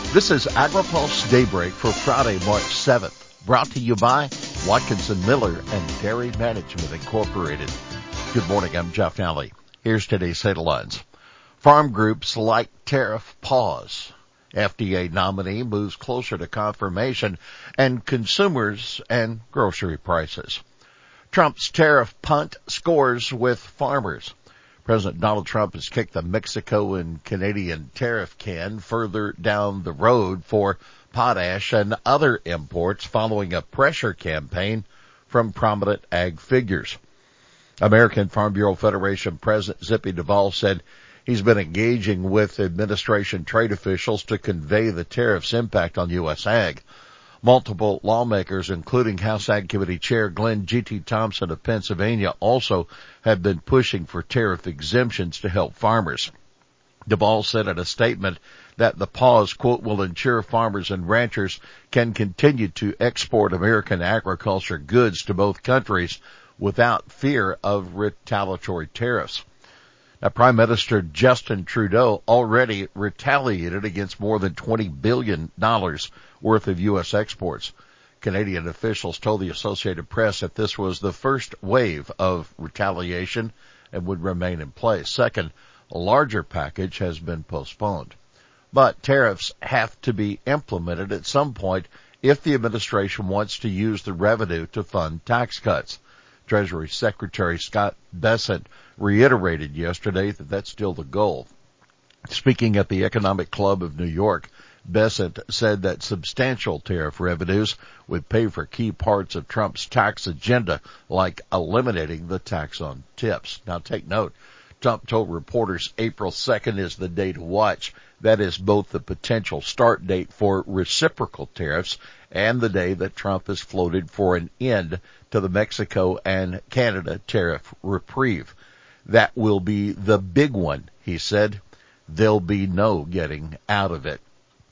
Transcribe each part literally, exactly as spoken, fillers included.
This is AgriPulse Daybreak for Friday, March seventh, brought to you by Watkinson Miller and Dairy Management Incorporated. Good morning, I'm Jeff Nally. Here's today's headlines. Farm groups like tariff pause. F D A nominee moves closer to confirmation, and consumers and grocery prices. Trump's tariff punt scores with farmers. President Donald Trump has kicked the Mexico and Canadian tariff can further down the road for potash and other imports following a pressure campaign from prominent ag figures. American Farm Bureau Federation President Zippy Duvall said he's been engaging with administration trade officials to convey the tariff's impact on U S ag. Multiple lawmakers, including House Ag Committee Chair Glenn G T. Thompson of Pennsylvania, also have been pushing for tariff exemptions to help farmers. Duvall said in a statement that the pause, quote, will ensure farmers and ranchers can continue to export American agriculture goods to both countries without fear of retaliatory tariffs. Now, Prime Minister Justin Trudeau already retaliated against more than twenty billion dollars worth of U S exports. Canadian officials told the Associated Press that this was the first wave of retaliation and would remain in place. Second, a larger package has been postponed. But tariffs have to be implemented at some point if the administration wants to use the revenue to fund tax cuts. Treasury Secretary Scott Bessent reiterated yesterday that that's still the goal. Speaking at the Economic Club of New York, Bessent said that substantial tariff revenues would pay for key parts of Trump's tax agenda, like eliminating the tax on tips. Now take note, Trump told reporters April second is the day to watch. That is both the potential start date for reciprocal tariffs and the day that Trump has floated for an end to the Mexico and Canada tariff reprieve. That will be the big one, he said. There'll be no getting out of it.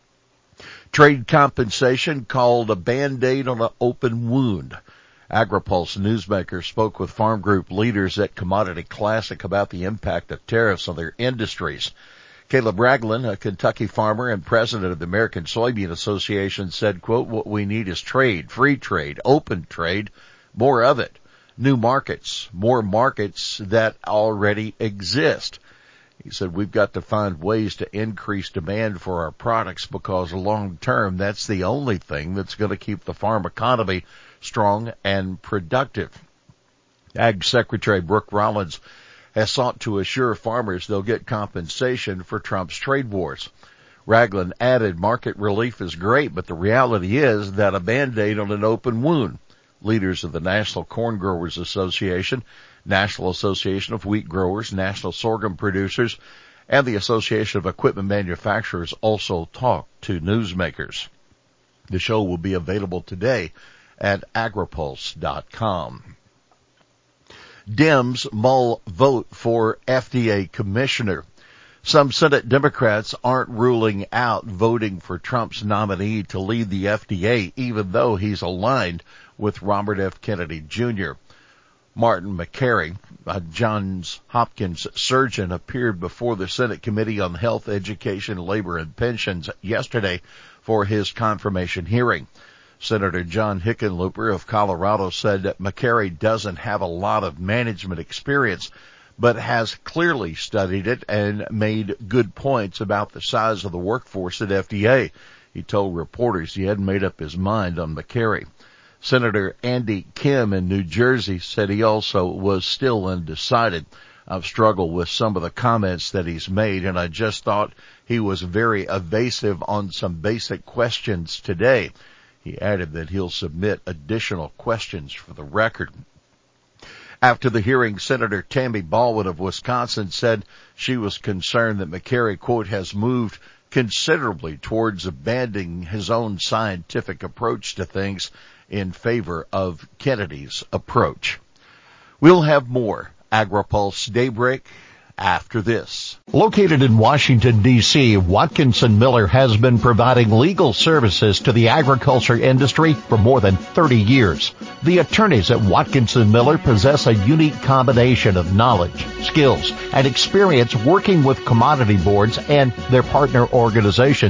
Trade compensation called a Band-Aid on an open wound. AgriPulse newsmaker spoke with farm group leaders at Commodity Classic about the impact of tariffs on their industries. Caleb Ragland, a Kentucky farmer and president of the American Soybean Association, said, quote, what we need is trade, free trade, open trade, more of it, new markets, more markets that already exist. He said, we've got to find ways to increase demand for our products because long term, that's the only thing that's going to keep the farm economy strong and productive. Ag Secretary Brooke Rollins has sought to assure farmers they'll get compensation for Trump's trade wars. Ragland added market relief is great, but the reality is that a Band-Aid on an open wound. Leaders of the National Corn Growers Association, National Association of Wheat Growers, National Sorghum Producers, and the Association of Equipment Manufacturers also talked to newsmakers. The show will be available today at agripulse dot com. Dems mull vote for F D A commissioner. Some Senate Democrats aren't ruling out voting for Trump's nominee to lead the F D A, even though he's aligned with Robert F. Kennedy Junior Martin McCary, a Johns Hopkins surgeon, appeared before the Senate Committee on Health, Education, Labor, and Pensions yesterday for his confirmation hearing. Senator John Hickenlooper of Colorado said that McCary doesn't have a lot of management experience, but has clearly studied it and made good points about the size of the workforce at F D A. He told reporters he hadn't made up his mind on McCary. Senator Andy Kim in New Jersey said he also was still undecided. I've struggled with some of the comments that he's made, and I just thought he was very evasive on some basic questions today. He added that he'll submit additional questions for the record. After the hearing, Senator Tammy Baldwin of Wisconsin said she was concerned that McCary, quote, has moved considerably towards abandoning his own scientific approach to things in favor of Kennedy's approach. We'll have more AgriPulse Daybreak after this. Located in Washington, D C, Watkinson Miller has been providing legal services to the agriculture industry for more than thirty years. The attorneys at Watkinson Miller possess a unique combination of knowledge, skills, and experience working with commodity boards and their partner organizations.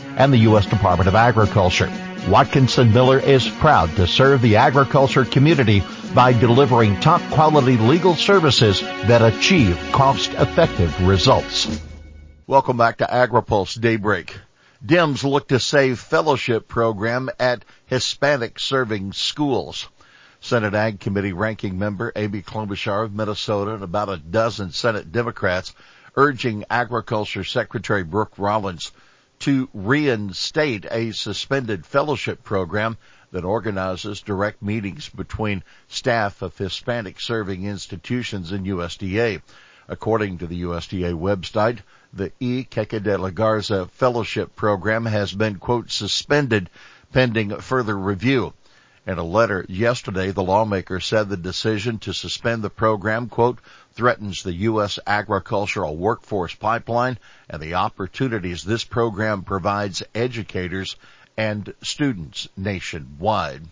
and the U S Department of Agriculture. Watkinson Miller is proud to serve the agriculture community by delivering top-quality legal services that achieve cost-effective results. Welcome back to AgriPulse Daybreak. Dems look to save fellowship program at Hispanic-serving schools. Senate Ag Committee ranking member Amy Klobuchar of Minnesota and about a dozen Senate Democrats urging Agriculture Secretary Brooke Rollins to reinstate a suspended fellowship program that organizes direct meetings between staff of Hispanic-serving institutions and U S D A. According to the U S D A website, the E. Queque de la Garza Fellowship Program has been, quote, suspended pending further review. In a letter yesterday, the lawmaker said the decision to suspend the program, quote, threatens the U S agricultural workforce pipeline and the opportunities this program provides educators and students nationwide.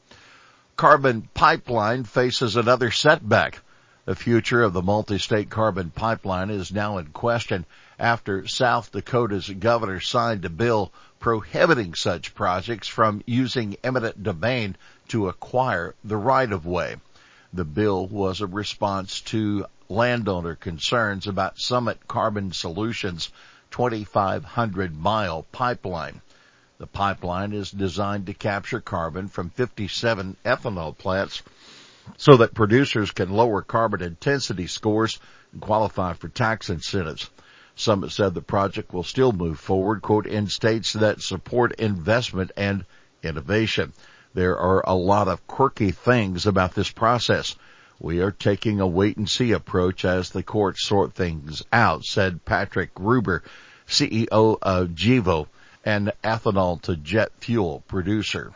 Carbon pipeline faces another setback. The future of the multi-state carbon pipeline is now in question after South Dakota's governor signed a bill prohibiting such projects from using eminent domain to acquire the right-of-way. The bill was a response to landowner concerns about Summit Carbon Solutions' twenty-five hundred mile pipeline. The pipeline is designed to capture carbon from fifty-seven ethanol plants so that producers can lower carbon intensity scores and qualify for tax incentives. Summit said the project will still move forward, quote, in states that support investment and innovation. There are a lot of quirky things about this process. We are taking a wait-and-see approach as the courts sort things out, said Patrick Gruber, C E O of Gevo, an ethanol-to-jet fuel producer.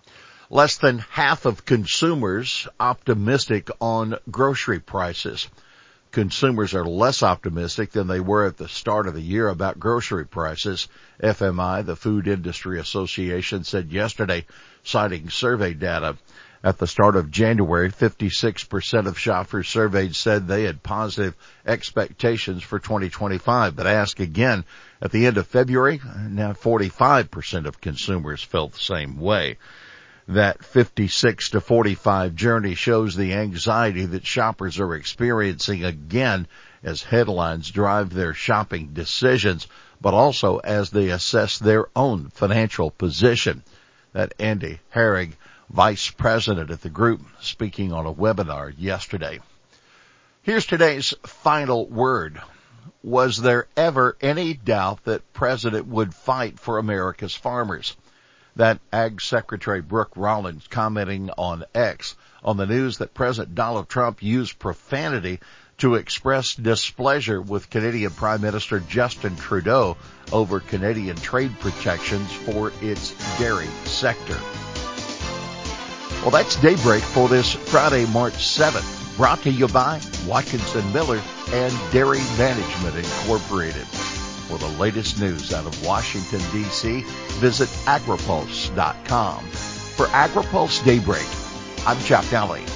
Less than half of consumers optimistic on grocery prices. Consumers are less optimistic than they were at the start of the year about grocery prices. F M I, the Food Industry Association, said yesterday, citing survey data. At the start of January, fifty-six percent of shoppers surveyed said they had positive expectations for twenty twenty-five. But ask again at the end of February, now forty-five percent of consumers felt the same way. That fifty-six to forty-five journey shows the anxiety that shoppers are experiencing again as headlines drive their shopping decisions, but also as they assess their own financial position. That Andy Herrig, vice president at the group, speaking on a webinar yesterday. Here's today's final word. Was there ever any doubt that President would fight for America's farmers? That Ag Secretary Brooke Rollins commenting on X on the news that President Donald Trump used profanity to express displeasure with Canadian Prime Minister Justin Trudeau over Canadian trade protections for its dairy sector. Well, that's Daybreak for this Friday, March seventh, brought to you by Watkinson Miller and Dairy Management Incorporated. For the latest news out of Washington, D C, visit agripulse dot com. For AgriPulse Daybreak, I'm Jeff Nally.